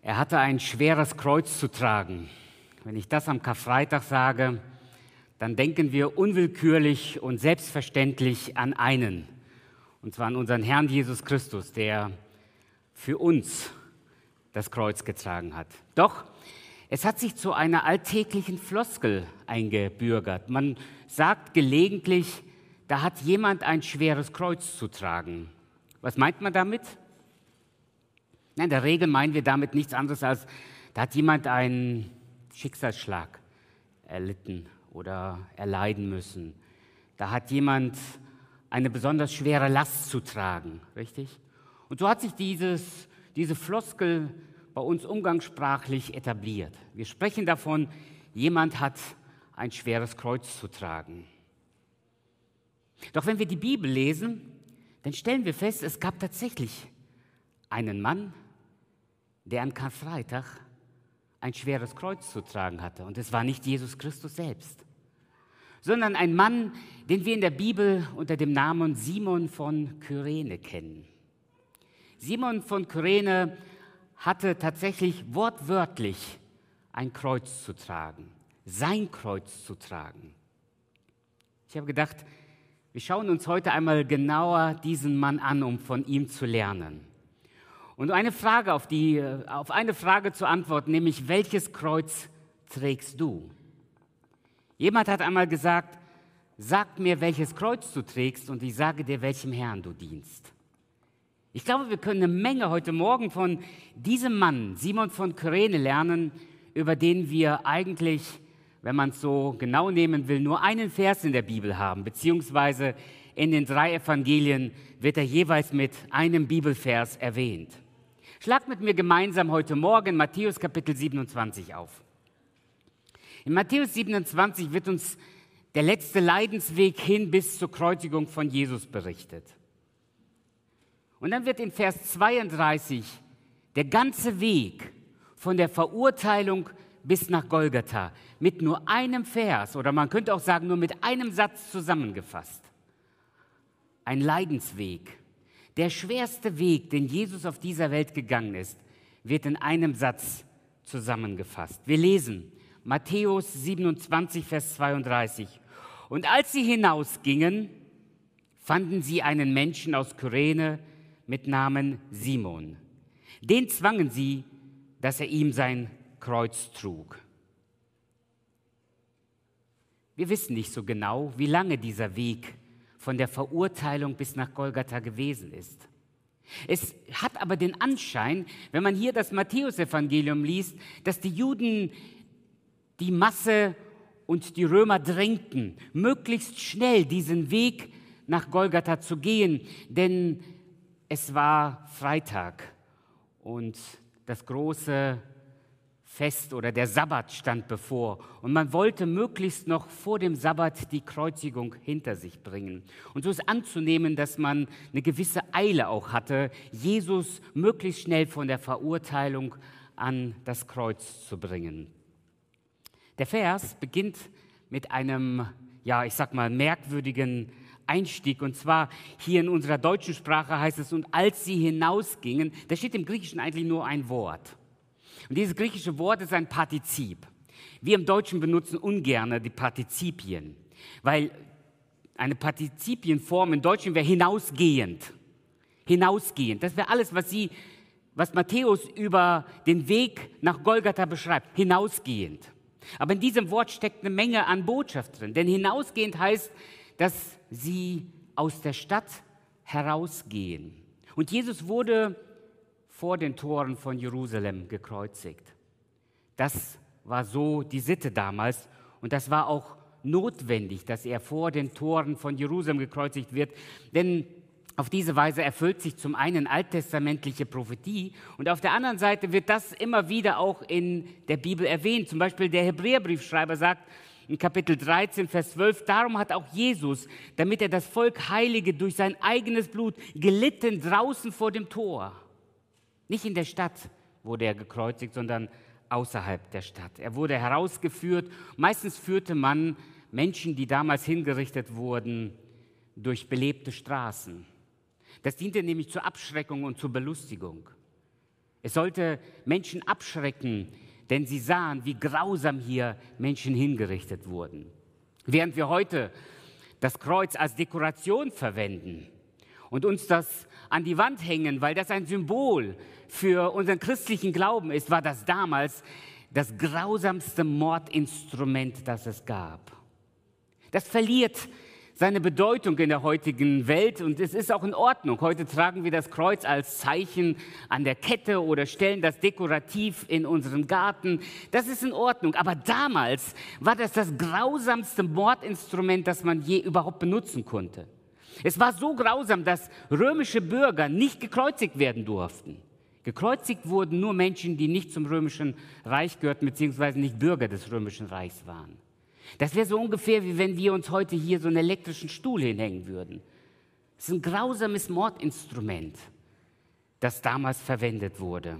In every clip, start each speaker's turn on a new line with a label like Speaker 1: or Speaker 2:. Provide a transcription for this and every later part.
Speaker 1: Er hatte ein schweres Kreuz zu tragen. Wenn ich das am Karfreitag sage, dann denken wir unwillkürlich und selbstverständlich an einen, und zwar an unseren Herrn Jesus Christus, der für uns das Kreuz getragen hat. Doch es hat sich zu einer alltäglichen Floskel eingebürgert. Man sagt gelegentlich, da hat jemand ein schweres Kreuz zu tragen. Was meint man damit? In der Regel meinen wir damit nichts anderes als, da hat jemand einen Schicksalsschlag erlitten oder erleiden müssen. Da hat jemand eine besonders schwere Last zu tragen, richtig? Und so hat sich diese Floskel bei uns umgangssprachlich etabliert. Wir sprechen davon, jemand hat ein schweres Kreuz zu tragen. Doch wenn wir die Bibel lesen, dann stellen wir fest, es gab tatsächlich einen Mann, der an Karfreitag ein schweres Kreuz zu tragen hatte. Und es war nicht Jesus Christus selbst, sondern ein Mann, den wir in der Bibel unter dem Namen Simon von Kyrene kennen. Simon von Kyrene hatte tatsächlich wortwörtlich ein Kreuz zu tragen, sein Kreuz zu tragen. Ich habe gedacht, wir schauen uns heute einmal genauer diesen Mann an, um von ihm zu lernen. Und auf eine Frage zu antworten, nämlich, welches Kreuz trägst du? Jemand hat einmal gesagt, sag mir, welches Kreuz du trägst, und ich sage dir, welchem Herrn du dienst. Ich glaube, wir können eine Menge heute Morgen von diesem Mann, Simon von Kyrene, lernen, über den wir eigentlich, wenn man es so genau nehmen will, nur einen Vers in der Bibel haben, beziehungsweise in den 3 Evangelien wird er jeweils mit einem Bibelvers erwähnt. Schlagt mit mir gemeinsam heute Morgen Matthäus Kapitel 27 auf. In Matthäus 27 wird uns der letzte Leidensweg hin bis zur Kreuzigung von Jesus berichtet. Und dann wird in Vers 32 der ganze Weg von der Verurteilung bis nach Golgatha mit nur einem Vers, oder man könnte auch sagen, nur mit einem Satz zusammengefasst. Ein Leidensweg. Der schwerste Weg, den Jesus auf dieser Welt gegangen ist, wird in einem Satz zusammengefasst. Wir lesen Matthäus 27, Vers 32. Und als sie hinausgingen, fanden sie einen Menschen aus Kyrene mit Namen Simon. Den zwangen sie, dass er ihm sein Kreuz trug. Wir wissen nicht so genau, wie lange dieser Weg von der Verurteilung bis nach Golgatha gewesen ist. Es hat aber den Anschein, wenn man hier das Matthäusevangelium liest, dass die Juden die Masse und die Römer drängten, möglichst schnell diesen Weg nach Golgatha zu gehen, denn es war Freitag und das große Fest oder der Sabbat stand bevor. Und man wollte möglichst noch vor dem Sabbat die Kreuzigung hinter sich bringen. Und so ist anzunehmen, dass man eine gewisse Eile auch hatte, Jesus möglichst schnell von der Verurteilung an das Kreuz zu bringen. Der Vers beginnt mit einem, merkwürdigen Einstieg. Und zwar hier in unserer deutschen Sprache heißt es, und als sie hinausgingen, da steht im Griechischen eigentlich nur ein Wort. Und dieses griechische Wort ist ein Partizip. Wir im Deutschen benutzen ungern die Partizipien, weil eine Partizipienform im Deutschen wäre hinausgehend. Hinausgehend, das wäre alles, was Matthäus über den Weg nach Golgatha beschreibt, hinausgehend. Aber in diesem Wort steckt eine Menge an Botschaft drin, denn hinausgehend heißt, dass sie aus der Stadt herausgehen. Und Jesus wurde vor den Toren von Jerusalem gekreuzigt. Das war so die Sitte damals und das war auch notwendig, dass er vor den Toren von Jerusalem gekreuzigt wird, denn auf diese Weise erfüllt sich zum einen alttestamentliche Prophetie und auf der anderen Seite wird das immer wieder auch in der Bibel erwähnt. Zum Beispiel der Hebräerbriefschreiber sagt in Kapitel 13, Vers 12, darum hat auch Jesus, damit er das Volk heilige durch sein eigenes Blut, gelitten draußen vor dem Tor. Nicht in der Stadt wurde er gekreuzigt, sondern außerhalb der Stadt. Er wurde herausgeführt. Meistens führte man Menschen, die damals hingerichtet wurden, durch belebte Straßen. Das diente nämlich zur Abschreckung und zur Belustigung. Es sollte Menschen abschrecken, denn sie sahen, wie grausam hier Menschen hingerichtet wurden. Während wir heute das Kreuz als Dekoration verwenden und uns das an die Wand hängen, weil das ein Symbol für unseren christlichen Glauben ist, war das damals das grausamste Mordinstrument, das es gab. Das verliert seine Bedeutung in der heutigen Welt und es ist auch in Ordnung. Heute tragen wir das Kreuz als Zeichen an der Kette oder stellen das dekorativ in unseren Garten. Das ist in Ordnung, aber damals war das grausamste Mordinstrument, das man je überhaupt benutzen konnte. Es war so grausam, dass römische Bürger nicht gekreuzigt werden durften. Gekreuzigt wurden nur Menschen, die nicht zum römischen Reich gehörten, beziehungsweise nicht Bürger des römischen Reichs waren. Das wäre so ungefähr, wie wenn wir uns heute hier so einen elektrischen Stuhl hinhängen würden. Es ist ein grausames Mordinstrument, das damals verwendet wurde.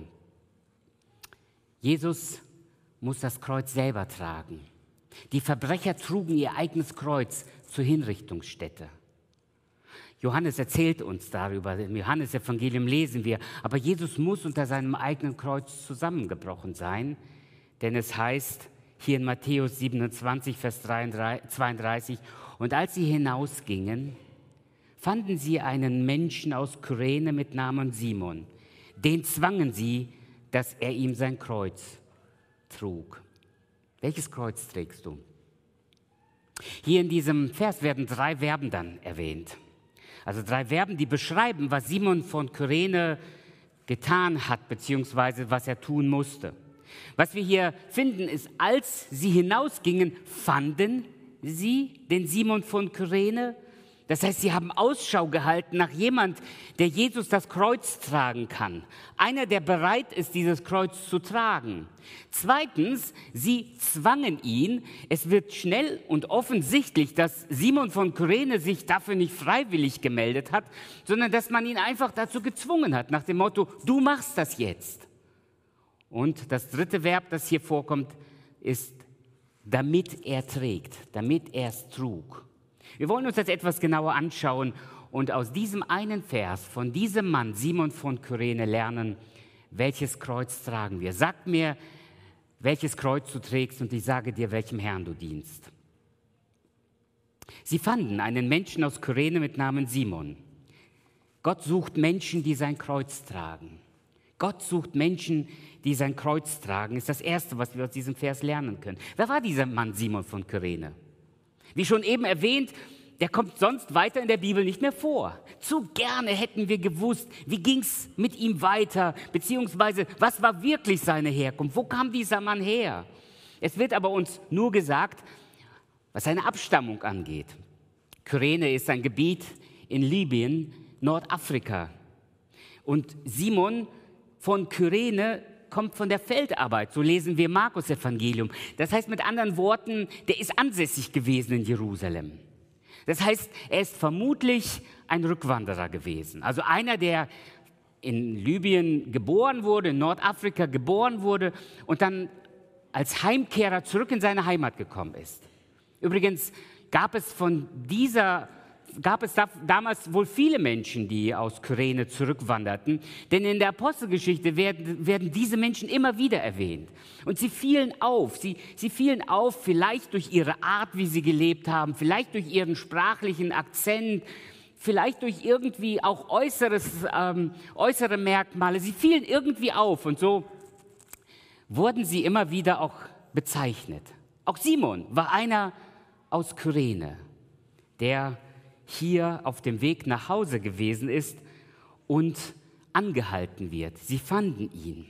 Speaker 1: Jesus muss das Kreuz selber tragen. Die Verbrecher trugen ihr eigenes Kreuz zur Hinrichtungsstätte. Johannes erzählt uns darüber, im Johannesevangelium lesen wir, aber Jesus muss unter seinem eigenen Kreuz zusammengebrochen sein, denn es heißt hier in Matthäus 27, Vers 32, und als sie hinausgingen, fanden sie einen Menschen aus Kyrene mit Namen Simon. Den zwangen sie, dass er ihm sein Kreuz trug. Welches Kreuz trägst du? Hier in diesem Vers werden 3 Verben dann erwähnt. Also 3 Verben, die beschreiben, was Simon von Kyrene getan hat, beziehungsweise was er tun musste. Was wir hier finden, ist, als sie hinausgingen, fanden sie den Simon von Kyrene. Das heißt, sie haben Ausschau gehalten nach jemand, der Jesus das Kreuz tragen kann. Einer, der bereit ist, dieses Kreuz zu tragen. Zweitens, sie zwangen ihn. Es wird schnell und offensichtlich, dass Simon von Kyrene sich dafür nicht freiwillig gemeldet hat, sondern dass man ihn einfach dazu gezwungen hat, nach dem Motto, du machst das jetzt. Und das 3. Verb, das hier vorkommt, ist, damit er trägt, damit er es trug. Wir wollen uns das etwas genauer anschauen und aus diesem einen Vers von diesem Mann, Simon von Kyrene, lernen, welches Kreuz tragen wir. Sag mir, welches Kreuz du trägst und ich sage dir, welchem Herrn du dienst. Sie fanden einen Menschen aus Kyrene mit Namen Simon. Gott sucht Menschen, die sein Kreuz tragen. Gott sucht Menschen, die sein Kreuz tragen, ist das Erste, was wir aus diesem Vers lernen können. Wer war dieser Mann Simon von Kyrene? Wie schon eben erwähnt, der kommt sonst weiter in der Bibel nicht mehr vor. Zu gerne hätten wir gewusst, wie ging es mit ihm weiter, beziehungsweise was war wirklich seine Herkunft, wo kam dieser Mann her? Es wird aber uns nur gesagt, was seine Abstammung angeht. Kyrene ist ein Gebiet in Libyen, Nordafrika. Und Simon von Kyrene kommt von der Feldarbeit, so lesen wir im Markus-Evangelium. Das heißt mit anderen Worten, der ist ansässig gewesen in Jerusalem. Das heißt, er ist vermutlich ein Rückwanderer gewesen. Also einer, der in Libyen geboren wurde, in Nordafrika geboren wurde und dann als Heimkehrer zurück in seine Heimat gekommen ist. Übrigens gab es damals wohl viele Menschen, die aus Kyrene zurückwanderten, denn in der Apostelgeschichte werden diese Menschen immer wieder erwähnt. Und sie fielen auf. Sie fielen auf vielleicht durch ihre Art, wie sie gelebt haben, vielleicht durch ihren sprachlichen Akzent, vielleicht durch irgendwie auch äußere Merkmale. Sie fielen irgendwie auf und so wurden sie immer wieder auch bezeichnet. Auch Simon war einer aus Kyrene, der hier auf dem Weg nach Hause gewesen ist und angehalten wird. Sie fanden ihn.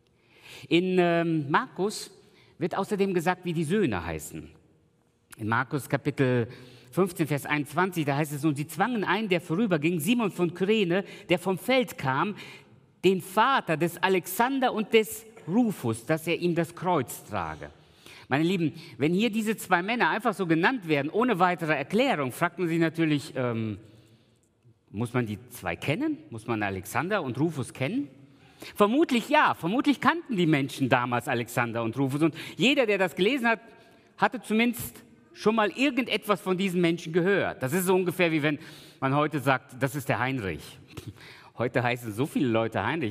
Speaker 1: In Markus wird außerdem gesagt, wie die Söhne heißen. In Markus Kapitel 15, Vers 21, da heißt es, und sie zwangen einen, der vorüberging, Simon von Kyrene, der vom Feld kam, den Vater des Alexander und des Rufus, dass er ihm das Kreuz trage. Meine Lieben, wenn hier diese 2 Männer einfach so genannt werden, ohne weitere Erklärung, fragt man sich natürlich, muss man die 2 kennen? Muss man Alexander und Rufus kennen? Vermutlich ja, vermutlich kannten die Menschen damals Alexander und Rufus. Und jeder, der das gelesen hat, hatte zumindest schon mal irgendetwas von diesen Menschen gehört. Das ist so ungefähr, wie wenn man heute sagt, das ist der Heinrich. Heute heißen so viele Leute Heinrich.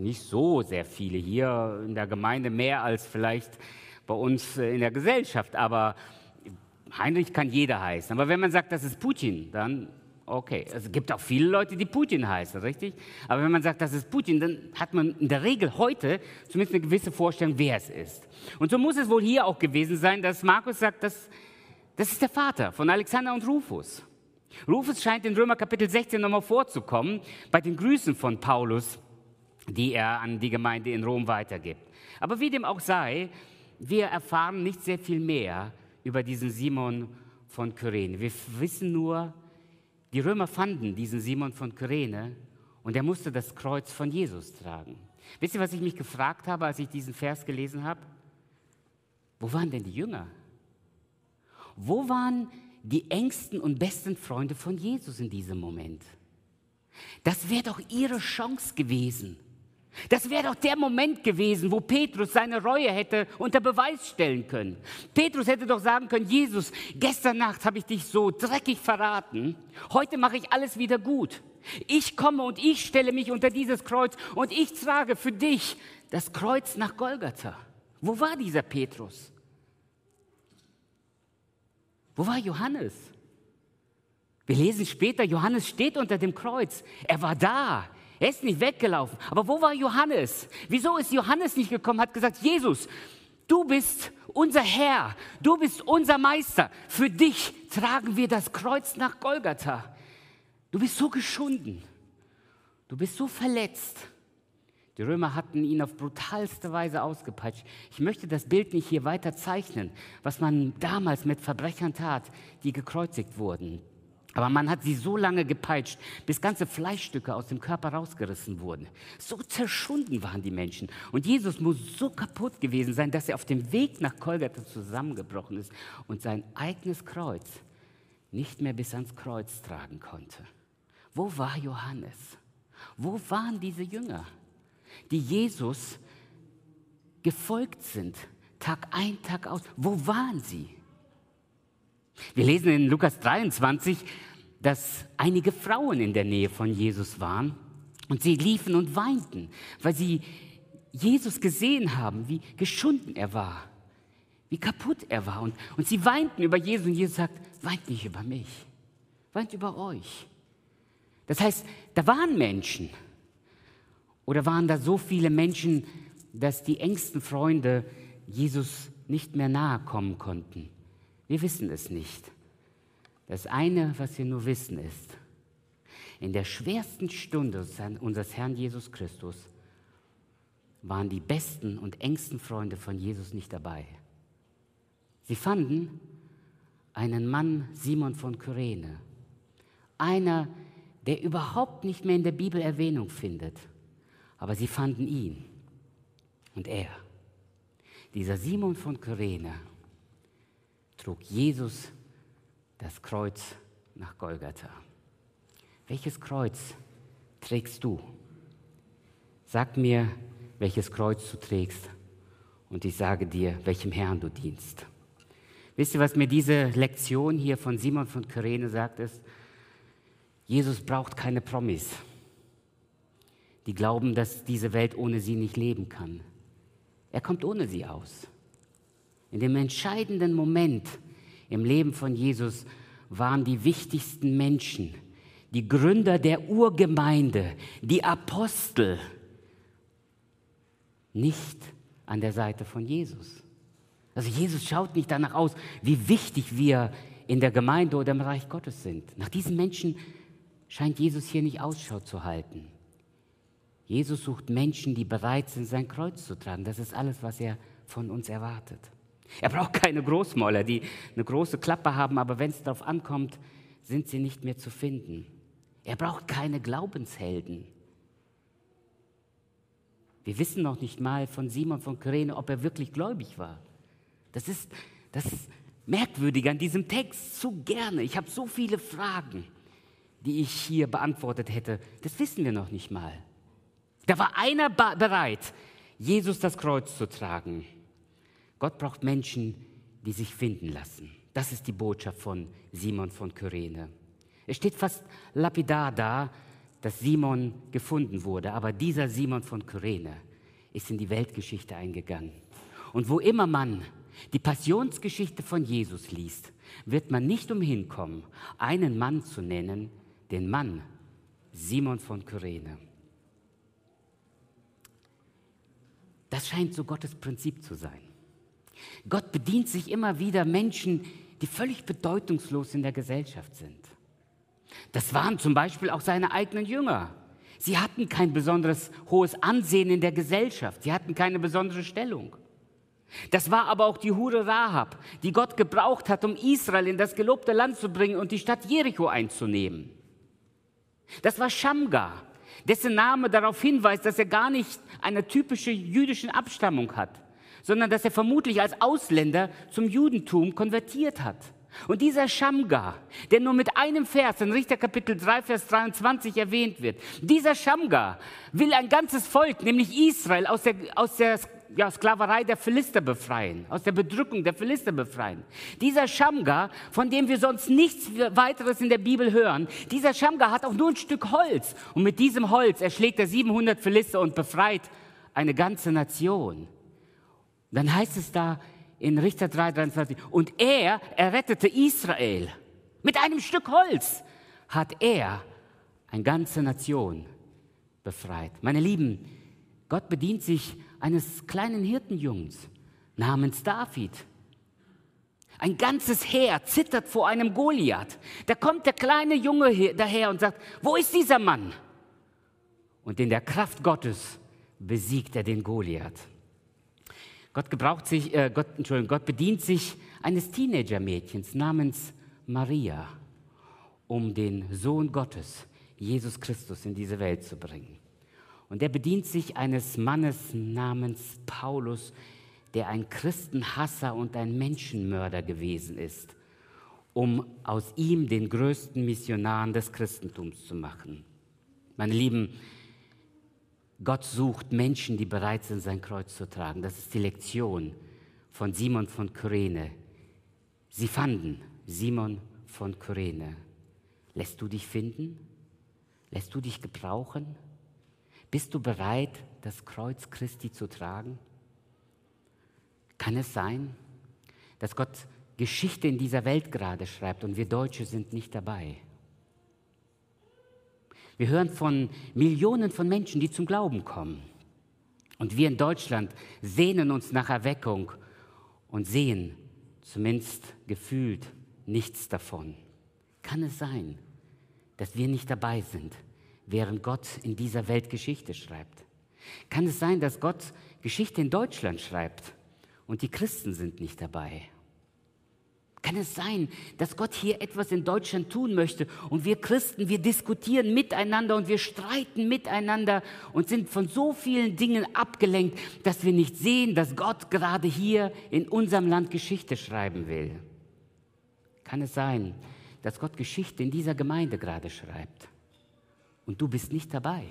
Speaker 1: nicht so sehr viele hier in der Gemeinde, mehr als vielleicht bei uns in der Gesellschaft. Aber Heinrich kann jeder heißen. Aber wenn man sagt, das ist Putin, dann okay. Es gibt auch viele Leute, die Putin heißen, richtig? Aber wenn man sagt, das ist Putin, dann hat man in der Regel heute zumindest eine gewisse Vorstellung, wer es ist. Und so muss es wohl hier auch gewesen sein, dass Markus sagt, das ist der Vater von Alexander und Rufus. Rufus scheint in Römer Kapitel 16 nochmal vorzukommen, bei den Grüßen von Paulus, die er an die Gemeinde in Rom weitergibt. Aber wie dem auch sei, wir erfahren nicht sehr viel mehr über diesen Simon von Kyrene. Wir wissen nur, die Römer fanden diesen Simon von Kyrene und er musste das Kreuz von Jesus tragen. Wisst ihr, was ich mich gefragt habe, als ich diesen Vers gelesen habe? Wo waren denn die Jünger? Wo waren die engsten und besten Freunde von Jesus in diesem Moment? Das wäre doch ihre Chance gewesen. Das wäre doch der Moment gewesen, wo Petrus seine Reue hätte unter Beweis stellen können. Petrus hätte doch sagen können, Jesus, gestern Nacht habe ich dich so dreckig verraten, heute mache ich alles wieder gut. Ich komme und ich stelle mich unter dieses Kreuz und ich trage für dich das Kreuz nach Golgatha. Wo war dieser Petrus? Wo war Johannes? Wir lesen später, Johannes steht unter dem Kreuz. Er war da. Er ist nicht weggelaufen. Aber wo war Johannes? Wieso ist Johannes nicht gekommen, hat gesagt, Jesus, du bist unser Herr, du bist unser Meister. Für dich tragen wir das Kreuz nach Golgatha. Du bist so geschunden, du bist so verletzt. Die Römer hatten ihn auf brutalste Weise ausgepeitscht. Ich möchte das Bild nicht hier weiter zeichnen, was man damals mit Verbrechern tat, die gekreuzigt wurden. Aber man hat sie so lange gepeitscht, bis ganze Fleischstücke aus dem Körper rausgerissen wurden. So zerschunden waren die Menschen. Und Jesus muss so kaputt gewesen sein, dass er auf dem Weg nach Golgatha zusammengebrochen ist und sein eigenes Kreuz nicht mehr bis ans Kreuz tragen konnte. Wo war Johannes? Wo waren diese Jünger, die Jesus gefolgt sind, Tag ein, Tag aus? Wo waren sie? Wir lesen in Lukas 23, dass einige Frauen in der Nähe von Jesus waren und sie liefen und weinten, weil sie Jesus gesehen haben, wie geschunden er war, wie kaputt er war. Und sie weinten über Jesus und Jesus sagt, weint nicht über mich, weint über euch. Das heißt, da waren Menschen oder waren da so viele Menschen, dass die engsten Freunde Jesus nicht mehr nahe kommen konnten. Wir wissen es nicht. Das eine, was wir nur wissen, ist, in der schwersten Stunde unseres Herrn Jesus Christus waren die besten und engsten Freunde von Jesus nicht dabei. Sie fanden einen Mann, Simon von Kyrene, einer, der überhaupt nicht mehr in der Bibel Erwähnung findet, aber sie fanden ihn. Und er, dieser Simon von Kyrene, trug Jesus das Kreuz nach Golgatha. Welches Kreuz trägst du? Sag mir, welches Kreuz du trägst und ich sage dir, welchem Herrn du dienst. Wisst ihr, was mir diese Lektion hier von Simon von Kyrene sagt, ist, Jesus braucht keine Promis, die glauben, dass diese Welt ohne sie nicht leben kann. Er kommt ohne sie aus. In dem entscheidenden Moment im Leben von Jesus waren die wichtigsten Menschen, die Gründer der Urgemeinde, die Apostel, nicht an der Seite von Jesus. Also Jesus schaut nicht danach aus, wie wichtig wir in der Gemeinde oder im Reich Gottes sind. Nach diesen Menschen scheint Jesus hier nicht Ausschau zu halten. Jesus sucht Menschen, die bereit sind, sein Kreuz zu tragen. Das ist alles, was er von uns erwartet. Er braucht keine Großmäuler, die eine große Klappe haben, aber wenn es darauf ankommt, sind sie nicht mehr zu finden. Er braucht keine Glaubenshelden. Wir wissen noch nicht mal von Simon von Kyrene, ob er wirklich gläubig war. Das ist merkwürdig an diesem Text, so gerne. Ich habe so viele Fragen, die ich hier beantwortet hätte. Das wissen wir noch nicht mal. Da war einer bereit, Jesus das Kreuz zu tragen. Gott braucht Menschen, die sich finden lassen. Das ist die Botschaft von Simon von Kyrene. Es steht fast lapidar da, dass Simon gefunden wurde. Aber dieser Simon von Kyrene ist in die Weltgeschichte eingegangen. Und wo immer man die Passionsgeschichte von Jesus liest, wird man nicht umhin kommen, einen Mann zu nennen, den Mann Simon von Kyrene. Das scheint so Gottes Prinzip zu sein. Gott bedient sich immer wieder Menschen, die völlig bedeutungslos in der Gesellschaft sind. Das waren zum Beispiel auch seine eigenen Jünger. Sie hatten kein besonders hohes Ansehen in der Gesellschaft. Sie hatten keine besondere Stellung. Das war aber auch die Hure Rahab, die Gott gebraucht hat, um Israel in das gelobte Land zu bringen und die Stadt Jericho einzunehmen. Das war Schamgar, dessen Name darauf hinweist, dass er gar nicht eine typische jüdische Abstammung hat, sondern dass er vermutlich als Ausländer zum Judentum konvertiert hat. Und dieser Schamgar, der nur mit einem Vers in Richter Kapitel 3, Vers 23 erwähnt wird, dieser Schamgar will ein ganzes Volk, nämlich Israel, aus der Sklaverei der Philister befreien, aus der Bedrückung der Philister befreien. Dieser Schamgar, von dem wir sonst nichts weiteres in der Bibel hören, dieser Schamgar hat auch nur ein Stück Holz. Und mit diesem Holz erschlägt er 700 Philister und befreit eine ganze Nation. Dann heißt es da in Richter 3, 23, und er errettete Israel. Mit einem Stück Holz hat er eine ganze Nation befreit. Meine Lieben, Gott bedient sich eines kleinen Hirtenjungs namens David. Ein ganzes Heer zittert vor einem Goliath. Da kommt der kleine Junge daher und sagt, wo ist dieser Mann? Und in der Kraft Gottes besiegt er den Goliath. Gott bedient sich eines Teenagermädchens namens Maria, um den Sohn Gottes, Jesus Christus, in diese Welt zu bringen. Und er bedient sich eines Mannes namens Paulus, der ein Christenhasser und ein Menschenmörder gewesen ist, um aus ihm den größten Missionar des Christentums zu machen. Meine Lieben, Gott sucht Menschen, die bereit sind, sein Kreuz zu tragen. Das ist die Lektion von Simon von Kyrene. Sie fanden Simon von Kyrene. Lässt du dich finden? Lässt du dich gebrauchen? Bist du bereit, das Kreuz Christi zu tragen? Kann es sein, dass Gott Geschichte in dieser Welt gerade schreibt und wir Deutsche sind nicht dabei? Wir hören von Millionen von Menschen, die zum Glauben kommen. Und wir in Deutschland sehnen uns nach Erweckung und sehen, zumindest gefühlt, nichts davon. Kann es sein, dass wir nicht dabei sind, während Gott in dieser Welt Geschichte schreibt? Kann es sein, dass Gott Geschichte in Deutschland schreibt und die Christen sind nicht dabei? Kann es sein, dass Gott hier etwas in Deutschland tun möchte und wir Christen, wir diskutieren miteinander und wir streiten miteinander und sind von so vielen Dingen abgelenkt, dass wir nicht sehen, dass Gott gerade hier in unserem Land Geschichte schreiben will? Kann es sein, dass Gott Geschichte in dieser Gemeinde gerade schreibt und du bist nicht dabei?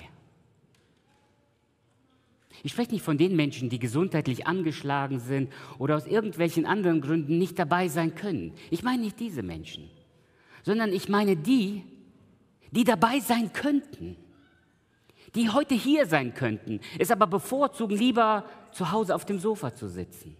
Speaker 1: Ich spreche nicht von den Menschen, die gesundheitlich angeschlagen sind oder aus irgendwelchen anderen Gründen nicht dabei sein können. Ich meine nicht diese Menschen, sondern ich meine die dabei sein könnten, die heute hier sein könnten, es aber bevorzugen, lieber zu Hause auf dem Sofa zu sitzen.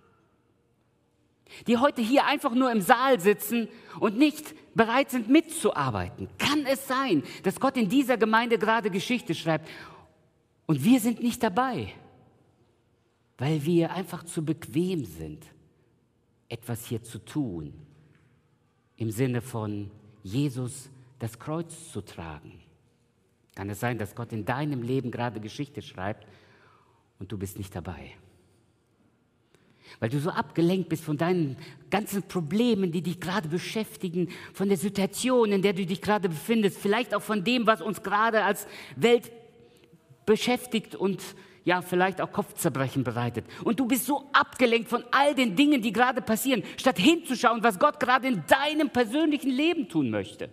Speaker 1: Die heute hier einfach nur im Saal sitzen und nicht bereit sind, mitzuarbeiten. Kann es sein, dass Gott in dieser Gemeinde gerade Geschichte schreibt? Und wir sind nicht dabei, weil wir einfach zu bequem sind, etwas hier zu tun, im Sinne von Jesus das Kreuz zu tragen. Kann es sein, dass Gott in deinem Leben gerade Geschichte schreibt und du bist nicht dabei? Weil du so abgelenkt bist von deinen ganzen Problemen, die dich gerade beschäftigen, von der Situation, in der du dich gerade befindest, vielleicht auch von dem, was uns gerade als Welt beschäftigt und ja, vielleicht auch Kopfzerbrechen bereitet. Und du bist so abgelenkt von all den Dingen, die gerade passieren, statt hinzuschauen, was Gott gerade in deinem persönlichen Leben tun möchte.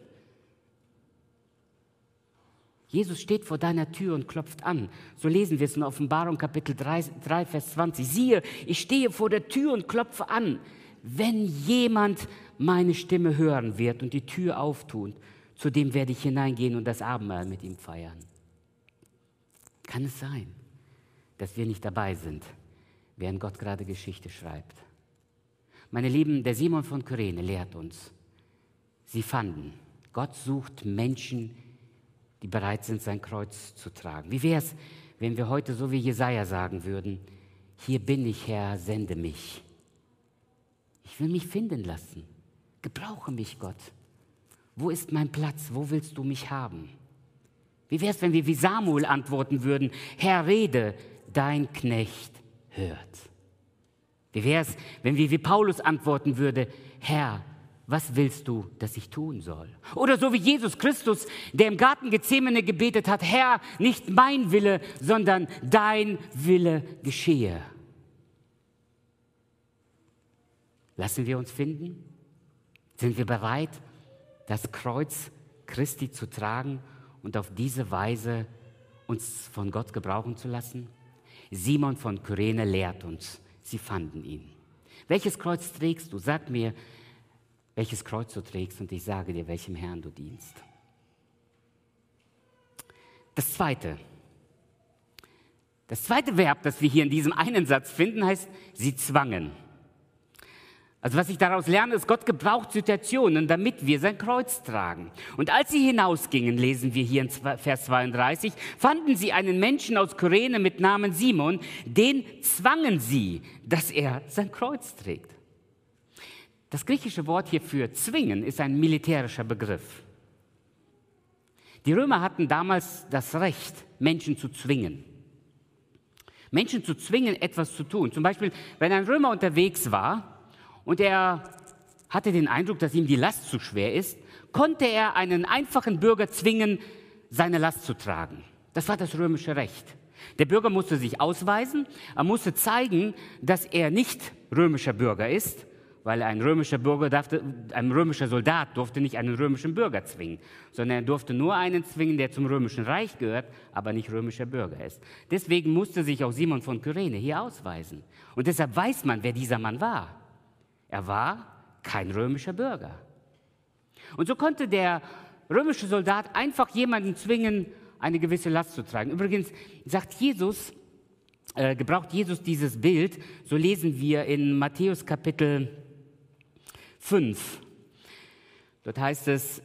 Speaker 1: Jesus steht vor deiner Tür und klopft an. So lesen wir es in Offenbarung Kapitel 3, Vers 20. Siehe, ich stehe vor der Tür und klopfe an. Wenn jemand meine Stimme hören wird und die Tür auftun, zu dem werde ich hineingehen und das Abendmahl mit ihm feiern. Kann es sein, dass wir nicht dabei sind, während Gott gerade Geschichte schreibt? Meine Lieben, der Simon von Kyrene lehrt uns, sie fanden, Gott sucht Menschen, die bereit sind, sein Kreuz zu tragen. Wie wäre es, wenn wir heute so wie Jesaja sagen würden, hier bin ich, Herr, sende mich. Ich will mich finden lassen. Gebrauche mich, Gott. Wo ist mein Platz? Wo willst du mich haben? Wie wäre es, wenn wir wie Samuel antworten würden, Herr, rede, dein Knecht hört. Wie wäre es, wenn wir wie Paulus antworten würden, Herr, was willst du, dass ich tun soll? Oder so wie Jesus Christus, der im Garten Gethsemane gebetet hat, Herr, nicht mein Wille, sondern dein Wille geschehe. Lassen wir uns finden? Sind wir bereit, das Kreuz Christi zu tragen und auf diese Weise uns von Gott gebrauchen zu lassen? Simon von Kyrene lehrt uns, sie fanden ihn. Welches Kreuz trägst du? Sag mir, welches Kreuz du trägst und ich sage dir, welchem Herrn du dienst. Das zweite Verb, das wir hier in diesem einen Satz finden, heißt, sie zwangen. Also was ich daraus lerne, ist, Gott gebraucht Situationen, damit wir sein Kreuz tragen. Und als sie hinausgingen, lesen wir hier in Vers 32, fanden sie einen Menschen aus Kyrene mit Namen Simon, den zwangen sie, dass er sein Kreuz trägt. Das griechische Wort hier für zwingen ist ein militärischer Begriff. Die Römer hatten damals das Recht, Menschen zu zwingen. Menschen zu zwingen, etwas zu tun. Zum Beispiel, wenn ein Römer unterwegs war und er hatte den Eindruck, dass ihm die Last zu schwer ist, konnte er einen einfachen Bürger zwingen, seine Last zu tragen. Das war das römische Recht. Der Bürger musste sich ausweisen, er musste zeigen, dass er nicht römischer Bürger ist, weil ein römischer Soldat durfte nicht einen römischen Bürger zwingen, sondern er durfte nur einen zwingen, der zum römischen Reich gehört, aber nicht römischer Bürger ist. Deswegen musste sich auch Simon von Kyrene hier ausweisen. Und deshalb weiß man, wer dieser Mann war. Er war kein römischer Bürger. Und so konnte der römische Soldat einfach jemanden zwingen, eine gewisse Last zu tragen. Übrigens gebraucht Jesus dieses Bild, so lesen wir in Matthäus Kapitel 5. Dort heißt es,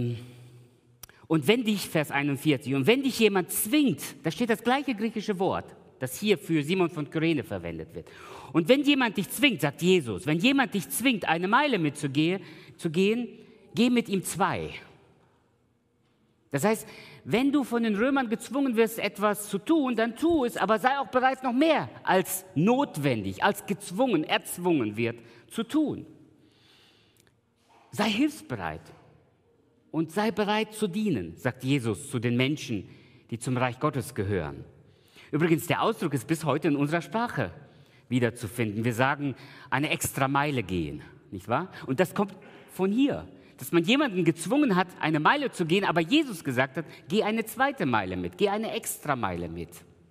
Speaker 1: Vers 41, und wenn dich jemand zwingt, da steht das gleiche griechische Wort, das hier für Simon von Kyrene verwendet wird. Und wenn jemand dich zwingt, sagt Jesus, wenn jemand dich zwingt, eine Meile mitzugehen, geh mit ihm 2. Das heißt, wenn du von den Römern gezwungen wirst, etwas zu tun, dann tu es, aber sei auch bereit, noch mehr als notwendig, als erzwungen wird, zu tun. Sei hilfsbereit und sei bereit zu dienen, sagt Jesus zu den Menschen, die zum Reich Gottes gehören. Übrigens, der Ausdruck ist bis heute in unserer Sprache wiederzufinden. Wir sagen, eine extra Meile gehen, nicht wahr? Und das kommt von hier, dass man jemanden gezwungen hat, eine Meile zu gehen, aber Jesus gesagt hat, geh eine zweite Meile mit, geh eine extra Meile mit.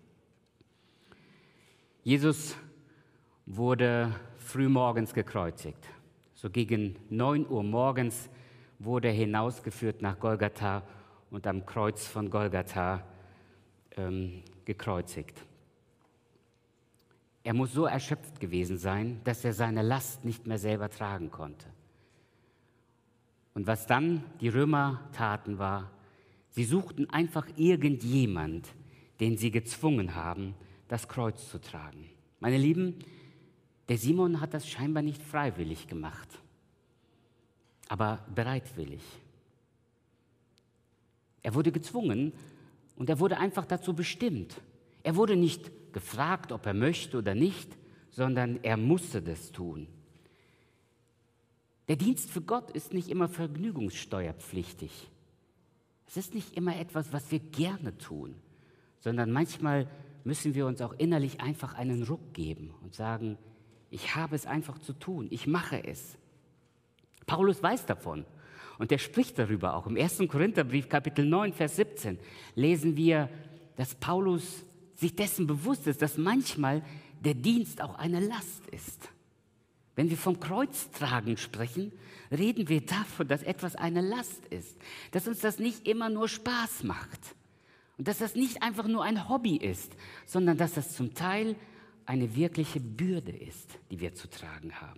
Speaker 1: Jesus wurde frühmorgens gekreuzigt. So gegen 9 Uhr morgens wurde er hinausgeführt nach Golgatha und am Kreuz von Golgatha gekreuzigt. Er muss so erschöpft gewesen sein, dass er seine Last nicht mehr selber tragen konnte. Und was dann die Römer taten war, sie suchten einfach irgendjemand, den sie gezwungen haben, das Kreuz zu tragen. Meine Lieben, der Simon hat das scheinbar nicht freiwillig gemacht, aber bereitwillig. Er wurde gezwungen und er wurde einfach dazu bestimmt. Er wurde nicht gefragt, ob er möchte oder nicht, sondern er musste das tun. Der Dienst für Gott ist nicht immer vergnügungssteuerpflichtig. Es ist nicht immer etwas, was wir gerne tun, sondern manchmal müssen wir uns auch innerlich einfach einen Ruck geben und sagen, ich habe es einfach zu tun, ich mache es. Paulus weiß davon und er spricht darüber auch. Im 1. Korintherbrief, Kapitel 9, Vers 17, lesen wir, dass Paulus sich dessen bewusst ist, dass manchmal der Dienst auch eine Last ist. Wenn wir vom Kreuztragen sprechen, reden wir davon, dass etwas eine Last ist, dass uns das nicht immer nur Spaß macht und dass das nicht einfach nur ein Hobby ist, sondern dass das zum Teil eine wirkliche Bürde ist, die wir zu tragen haben.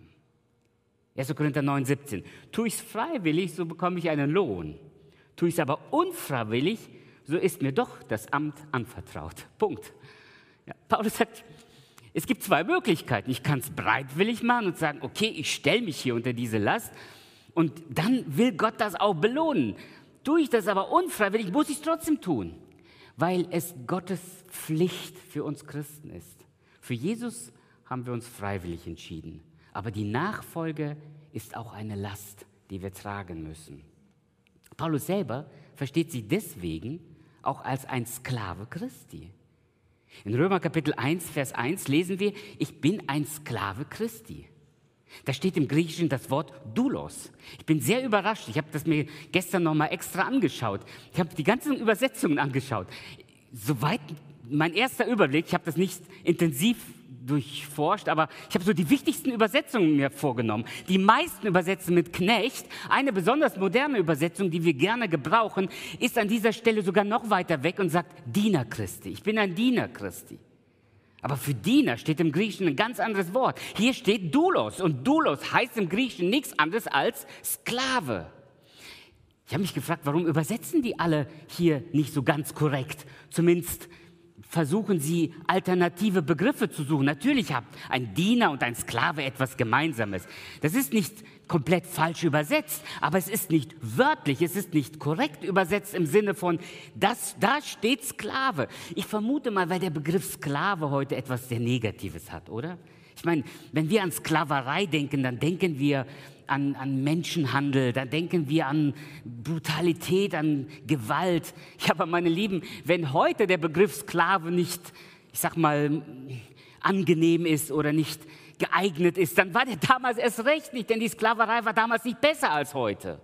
Speaker 1: 1. Korinther 9,17. Tue ich es freiwillig, so bekomme ich einen Lohn. Tue ich es aber unfreiwillig, so ist mir doch das Amt anvertraut. Punkt. Ja, Paulus sagt, es gibt zwei Möglichkeiten. Ich kann es bereitwillig machen und sagen, okay, ich stelle mich hier unter diese Last und dann will Gott das auch belohnen. Tue ich das aber unfreiwillig, muss ich es trotzdem tun, weil es Gottes Pflicht für uns Christen ist. Für Jesus haben wir uns freiwillig entschieden. Aber die Nachfolge ist auch eine Last, die wir tragen müssen. Paulus selber versteht sich deswegen auch als ein Sklave Christi. In Römer Kapitel 1, Vers 1 lesen wir, ich bin ein Sklave Christi. Da steht im Griechischen das Wort Doulos. Ich bin sehr überrascht. Ich habe das mir gestern nochmal extra angeschaut. Ich habe die ganzen Übersetzungen angeschaut. Soweit mein erster Überblick, ich habe das nicht intensiv durchforscht, aber ich habe so die wichtigsten Übersetzungen mir vorgenommen. Die meisten übersetzen mit Knecht. Eine besonders moderne Übersetzung, die wir gerne gebrauchen, ist an dieser Stelle sogar noch weiter weg und sagt Diener Christi. Ich bin ein Diener Christi. Aber für Diener steht im Griechischen ein ganz anderes Wort. Hier steht Doulos und Doulos heißt im Griechischen nichts anderes als Sklave. Ich habe mich gefragt, warum übersetzen die alle hier nicht so ganz korrekt? Zumindest versuchen sie, alternative Begriffe zu suchen. Natürlich hat ein Diener und ein Sklave etwas Gemeinsames. Das ist nicht komplett falsch übersetzt, aber es ist nicht wörtlich, es ist nicht korrekt übersetzt im Sinne von, da steht Sklave. Ich vermute mal, weil der Begriff Sklave heute etwas sehr Negatives hat, oder? Ich meine, wenn wir an Sklaverei denken, dann denken wir an Menschenhandel, dann denken wir an Brutalität, an Gewalt. Ja, aber meine Lieben, wenn heute der Begriff Sklave nicht, ich sag mal, angenehm ist oder nicht geeignet ist, dann war der damals erst recht nicht, denn die Sklaverei war damals nicht besser als heute.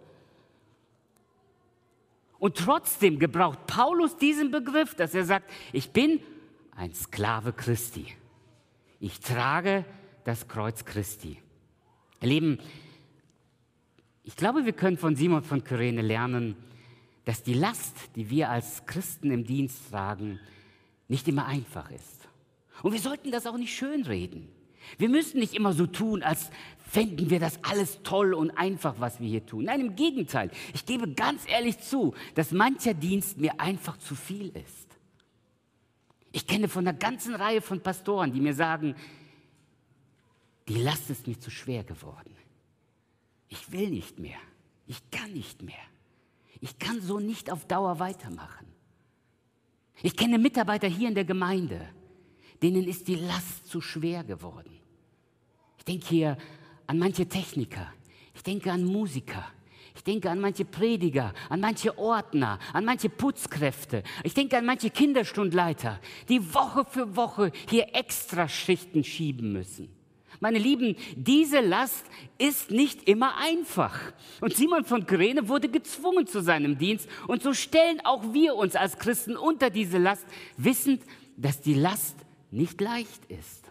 Speaker 1: Und trotzdem gebraucht Paulus diesen Begriff, dass er sagt, ich bin ein Sklave Christi. Ich trage das Kreuz Christi. Ihr Lieben, ich glaube, wir können von Simon von Kyrene lernen, dass die Last, die wir als Christen im Dienst tragen, nicht immer einfach ist. Und wir sollten das auch nicht schönreden. Wir müssen nicht immer so tun, als fänden wir das alles toll und einfach, was wir hier tun. Nein, im Gegenteil. Ich gebe ganz ehrlich zu, dass mancher Dienst mir einfach zu viel ist. Ich kenne von einer ganzen Reihe von Pastoren, die mir sagen, die Last ist mir zu schwer geworden. Ich will nicht mehr. Ich kann nicht mehr. Ich kann so nicht auf Dauer weitermachen. Ich kenne Mitarbeiter hier in der Gemeinde, denen ist die Last zu schwer geworden. Ich denke hier an manche Techniker. Ich denke an Musiker. Ich denke an manche Prediger, an manche Ordner, an manche Putzkräfte. Ich denke an manche Kinderstundleiter, die Woche für Woche hier Extraschichten schieben müssen. Meine Lieben, diese Last ist nicht immer einfach. Und Simon von Kyrene wurde gezwungen zu seinem Dienst. Und so stellen auch wir uns als Christen unter diese Last, wissend, dass die Last nicht leicht ist.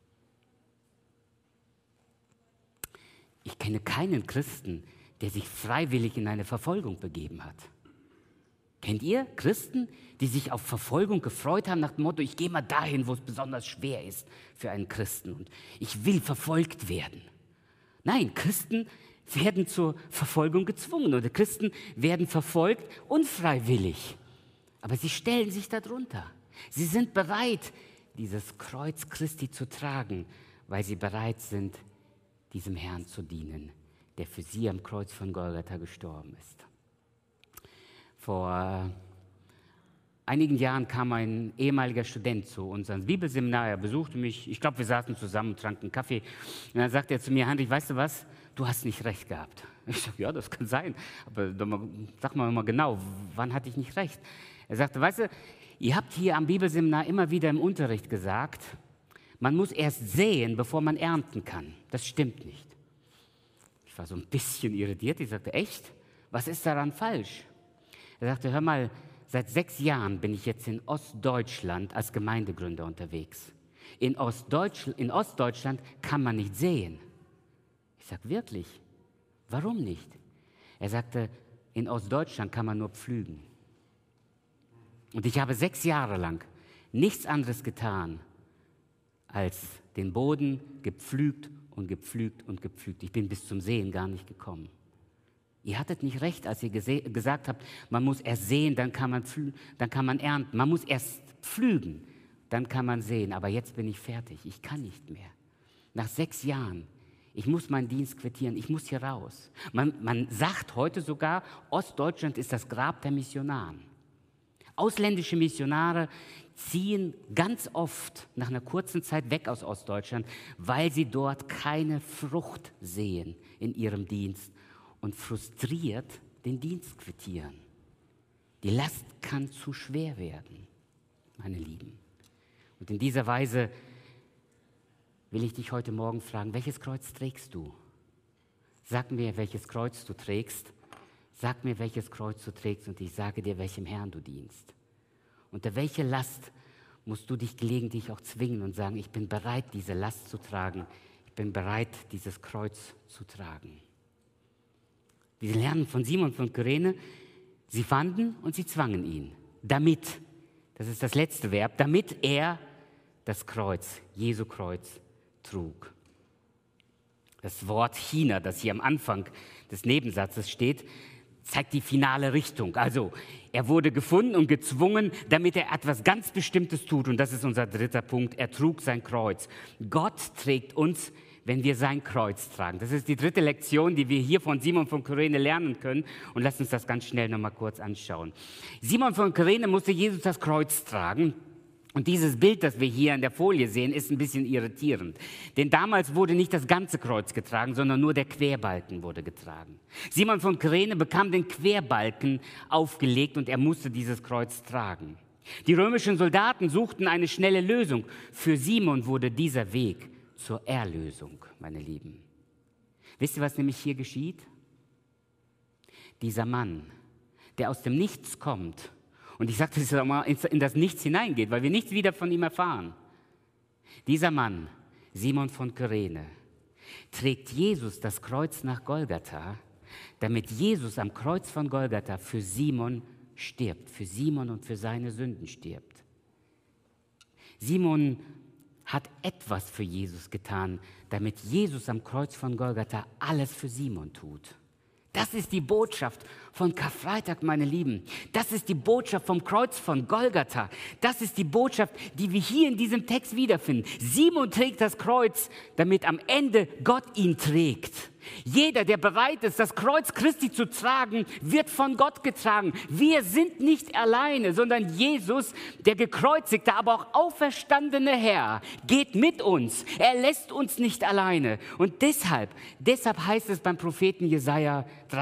Speaker 1: Ich kenne keinen Christen, der sich freiwillig in eine Verfolgung begeben hat. Kennt ihr Christen, die sich auf Verfolgung gefreut haben nach dem Motto, ich gehe mal dahin, wo es besonders schwer ist für einen Christen und ich will verfolgt werden? Nein, Christen werden zur Verfolgung gezwungen oder Christen werden verfolgt unfreiwillig. Aber sie stellen sich darunter. Sie sind bereit, dieses Kreuz Christi zu tragen, weil sie bereit sind, diesem Herrn zu dienen, der für sie am Kreuz von Golgatha gestorben ist. Vor einigen Jahren kam ein ehemaliger Student zu unserem Bibelseminar, er besuchte mich, ich glaube, wir saßen zusammen, tranken Kaffee und dann sagte er zu mir, Heinrich, weißt du was, du hast nicht recht gehabt. Ich sage, ja, das kann sein, aber sag mal genau, wann hatte ich nicht recht? Er sagte, weißt du, ihr habt hier am Bibelseminar immer wieder im Unterricht gesagt, man muss erst säen, bevor man ernten kann. Das stimmt nicht. Ich war so ein bisschen irritiert, ich sagte, echt? Was ist daran falsch? Er sagte, hör mal, seit 6 Jahren bin ich jetzt in Ostdeutschland als Gemeindegründer unterwegs. In Ostdeutschland kann man nicht säen. Ich sage, wirklich? Warum nicht? Er sagte, in Ostdeutschland kann man nur pflügen. Und ich habe 6 Jahre lang nichts anderes getan, als den Boden gepflügt und gepflügt und gepflügt. Ich bin bis zum Sehen gar nicht gekommen. Ihr hattet nicht recht, als ihr gesagt habt, man muss erst säen, dann kann man ernten. Man muss erst pflügen, dann kann man säen. Aber jetzt bin ich fertig, ich kann nicht mehr. Nach 6 Jahren, ich muss meinen Dienst quittieren, ich muss hier raus. Man sagt heute sogar, Ostdeutschland ist das Grab der Missionaren. Ausländische Missionare ziehen ganz oft nach einer kurzen Zeit weg aus Ostdeutschland, weil sie dort keine Frucht sehen in ihrem Dienst und frustriert den Dienst quittieren. Die Last kann zu schwer werden, meine Lieben. Und in dieser Weise will ich dich heute Morgen fragen, welches Kreuz trägst du? Sag mir, welches Kreuz du trägst. Sag mir, welches Kreuz du trägst und ich sage dir, welchem Herrn du dienst. Unter welche Last musst du dich gelegentlich auch zwingen und sagen, ich bin bereit, diese Last zu tragen. Ich bin bereit, dieses Kreuz zu tragen. Wir lernen von Simon von Kyrene, sie fanden und sie zwangen ihn. Damit, das ist das letzte Verb, damit er das Kreuz, Jesu Kreuz, trug. Das Wort China, das hier am Anfang des Nebensatzes steht, zeigt die finale Richtung. Also, er wurde gefunden und gezwungen, damit er etwas ganz Bestimmtes tut. Und das ist unser dritter Punkt. Er trug sein Kreuz. Gott trägt uns, wenn wir sein Kreuz tragen. Das ist die dritte Lektion, die wir hier von Simon von Kyrene lernen können. Und lasst uns das ganz schnell noch mal kurz anschauen. Simon von Kyrene musste Jesus das Kreuz tragen. Und dieses Bild, das wir hier in der Folie sehen, ist ein bisschen irritierend. Denn damals wurde nicht das ganze Kreuz getragen, sondern nur der Querbalken wurde getragen. Simon von Kyrene bekam den Querbalken aufgelegt und er musste dieses Kreuz tragen. Die römischen Soldaten suchten eine schnelle Lösung. Für Simon wurde dieser Weg zur Erlösung, meine Lieben. Wisst ihr, was nämlich hier geschieht? Dieser Mann, der aus dem Nichts kommt, und ich sage das jetzt mal, in das Nichts hineingeht, weil wir nichts wieder von ihm erfahren. Dieser Mann, Simon von Kyrene, trägt Jesus das Kreuz nach Golgatha, damit Jesus am Kreuz von Golgatha für Simon stirbt, für Simon und für seine Sünden stirbt. Simon hat etwas für Jesus getan, damit Jesus am Kreuz von Golgatha alles für Simon tut. Das ist die Botschaft von Karfreitag, meine Lieben. Das ist die Botschaft vom Kreuz von Golgatha. Das ist die Botschaft, die wir hier in diesem Text wiederfinden. Simon trägt das Kreuz, damit am Ende Gott ihn trägt. Jeder, der bereit ist, das Kreuz Christi zu tragen, wird von Gott getragen. Wir sind nicht alleine, sondern Jesus, der gekreuzigte, aber auch auferstandene Herr, geht mit uns. Er lässt uns nicht alleine. Und deshalb heißt es beim Propheten Jesaja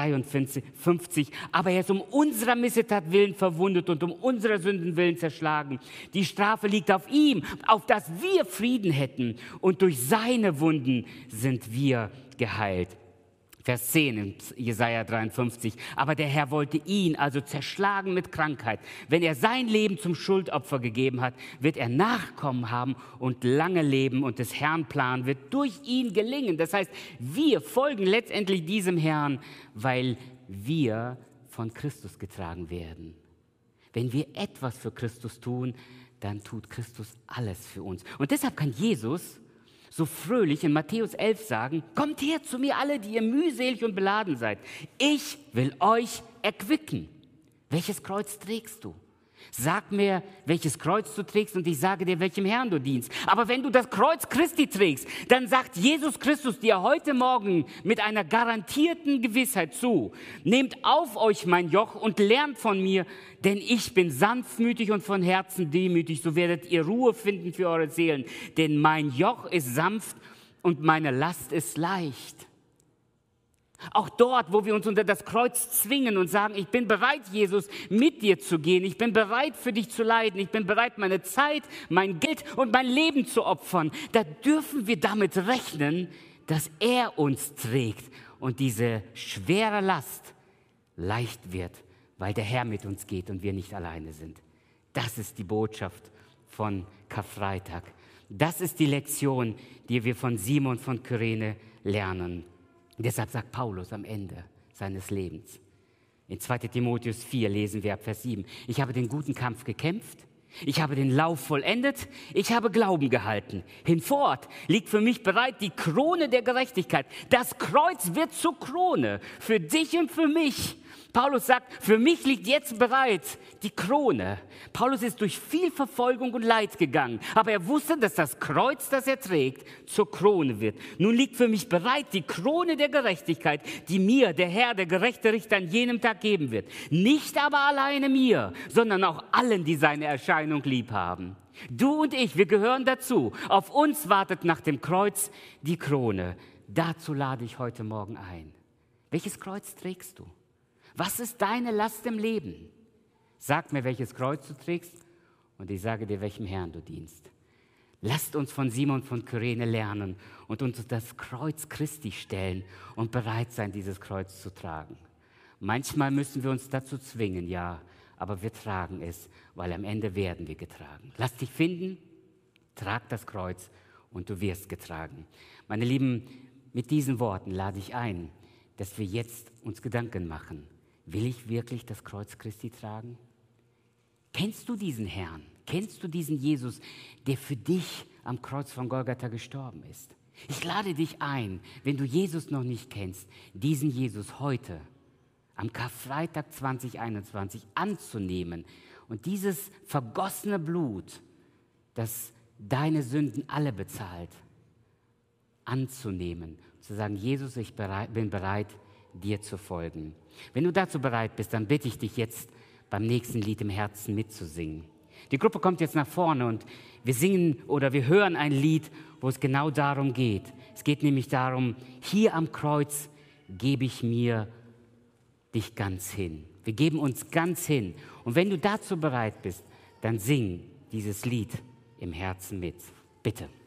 Speaker 1: 53, aber er ist um unserer Missetat willen verwundet und um unserer Sünden willen zerschlagen. Die Strafe liegt auf ihm, auf dass wir Frieden hätten. Und durch seine Wunden sind wir geheilt. Vers 10 in Jesaja 53. Aber der Herr wollte ihn, also zerschlagen mit Krankheit. Wenn er sein Leben zum Schuldopfer gegeben hat, wird er Nachkommen haben und lange leben und des Herrn Plan wird durch ihn gelingen. Das heißt, wir folgen letztendlich diesem Herrn, weil wir von Christus getragen werden. Wenn wir etwas für Christus tun, dann tut Christus alles für uns. Und deshalb kann Jesus so fröhlich in Matthäus 11 sagen, kommt her zu mir alle, die ihr mühselig und beladen seid. Ich will euch erquicken. Welches Kreuz trägst du? Sag mir, welches Kreuz du trägst und ich sage dir, welchem Herrn du dienst. Aber wenn du das Kreuz Christi trägst, dann sagt Jesus Christus dir heute Morgen mit einer garantierten Gewissheit zu, nehmt auf euch mein Joch und lernt von mir, denn ich bin sanftmütig und von Herzen demütig, so werdet ihr Ruhe finden für eure Seelen. Denn mein Joch ist sanft und meine Last ist leicht. Auch dort, wo wir uns unter das Kreuz zwingen und sagen, ich bin bereit, Jesus, mit dir zu gehen. Ich bin bereit, für dich zu leiden. Ich bin bereit, meine Zeit, mein Geld und mein Leben zu opfern. Da dürfen wir damit rechnen, dass er uns trägt und diese schwere Last leicht wird, weil der Herr mit uns geht und wir nicht alleine sind. Das ist die Botschaft von Karfreitag. Das ist die Lektion, die wir von Simon von Kyrene lernen Und deshalb sagt Paulus am Ende seines Lebens, in 2. Timotheus 4 lesen wir ab Vers 7, ich habe den guten Kampf gekämpft, ich habe den Lauf vollendet, ich habe Glauben gehalten. Hinfort liegt für mich bereit die Krone der Gerechtigkeit. Das Kreuz wird zur Krone für dich und für mich. Paulus sagt, für mich liegt jetzt bereit die Krone. Paulus ist durch viel Verfolgung und Leid gegangen, aber er wusste, dass das Kreuz, das er trägt, zur Krone wird. Nun liegt für mich bereit die Krone der Gerechtigkeit, die mir, der Herr, der gerechte Richter, an jenem Tag geben wird. Nicht aber alleine mir, sondern auch allen, die seine Erscheinung lieb haben. Du und ich, wir gehören dazu. Auf uns wartet nach dem Kreuz die Krone. Dazu lade ich heute Morgen ein. Welches Kreuz trägst du? Was ist deine Last im Leben? Sag mir, welches Kreuz du trägst und ich sage dir, welchem Herrn du dienst. Lasst uns von Simon von Kyrene lernen und uns das Kreuz Christi stellen und bereit sein, dieses Kreuz zu tragen. Manchmal müssen wir uns dazu zwingen, ja, aber wir tragen es, weil am Ende werden wir getragen. Lass dich finden, trag das Kreuz und du wirst getragen. Meine Lieben, mit diesen Worten lade ich ein, dass wir jetzt uns Gedanken machen. Will ich wirklich das Kreuz Christi tragen? Kennst du diesen Herrn? Kennst du diesen Jesus, der für dich am Kreuz von Golgatha gestorben ist? Ich lade dich ein, wenn du Jesus noch nicht kennst, diesen Jesus heute, am Karfreitag 2021, anzunehmen und dieses vergossene Blut, das deine Sünden alle bezahlt, anzunehmen. Zu sagen, Jesus, ich bin bereit, dir zu folgen. Wenn du dazu bereit bist, dann bitte ich dich jetzt beim nächsten Lied im Herzen mitzusingen. Die Gruppe kommt jetzt nach vorne und wir singen oder wir hören ein Lied, wo es genau darum geht. Es geht nämlich darum, hier am Kreuz gebe ich mir dich ganz hin. Wir geben uns ganz hin. Und wenn du dazu bereit bist, dann sing dieses Lied im Herzen mit. Bitte.